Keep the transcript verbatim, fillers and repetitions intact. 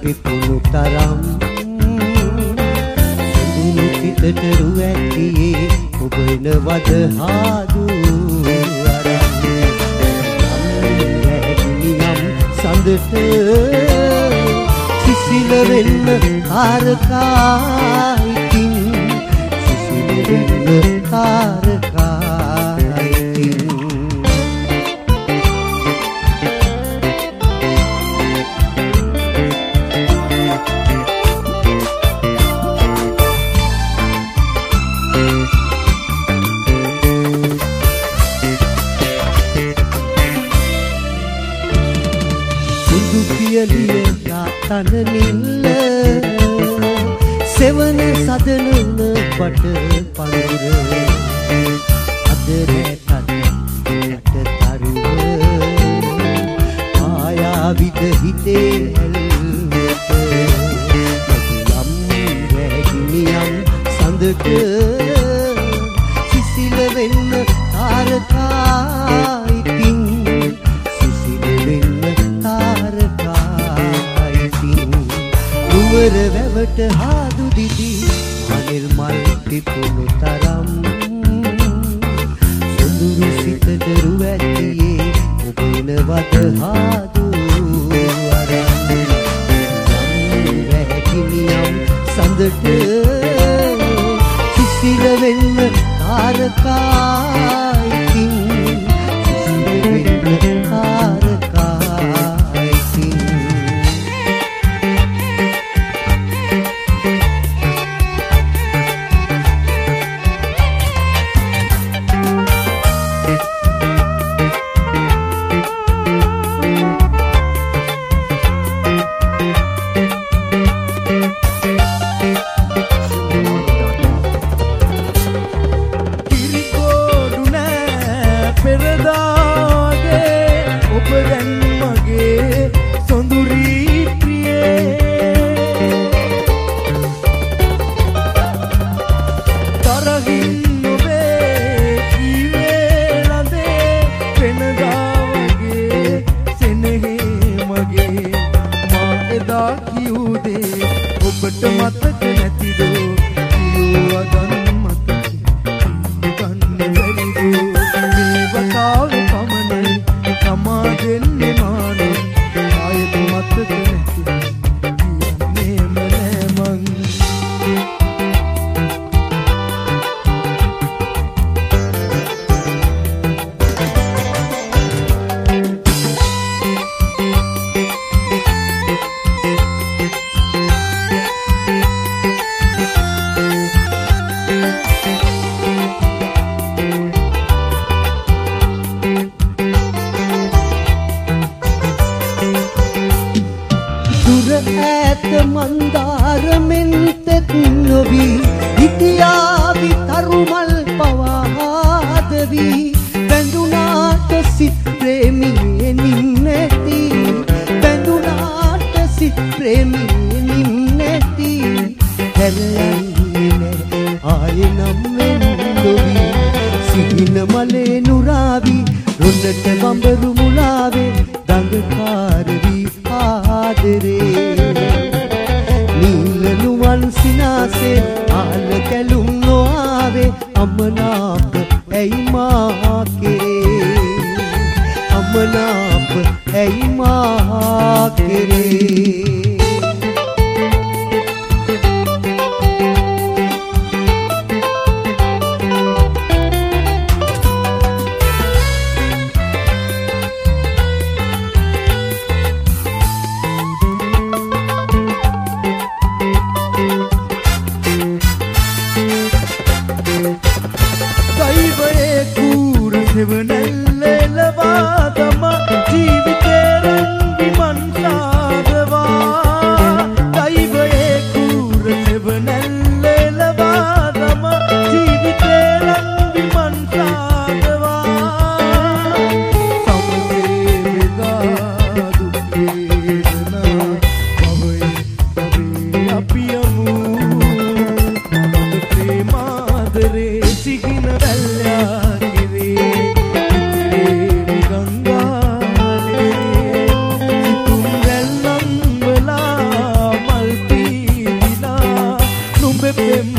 පිපුණු තරම් සුදුළු සිතට රු ඇතියේ ඔබ එනවද හාදු සඳට සිසිල වෙන්න කාරකායිතින් සිසිල වෙන්න කාරකායිතින් තන නිල්ල සෙවන සදනන පට පඳුර අද රැතත් යට තරුව ආයාවිද හිතේ ඇල්මට යම් වැගිනියම් සඳට සිසිල වෙන්න තාරකායිතින් සිසිල වෙන්න නුවර වැවට හාදු දිදි අනිල් මල් පිපුණු තරම් සොඳුරු සිතට රු ඇතියේ ඔබ එනවද හාදු අරන් යම් වැකිනියම් සඳට සිසිල වෙන්න තාරකායිතින් සිසිල වෙන්න තාරකායිතින් Sigina Vallya Giri Ganga প্রেম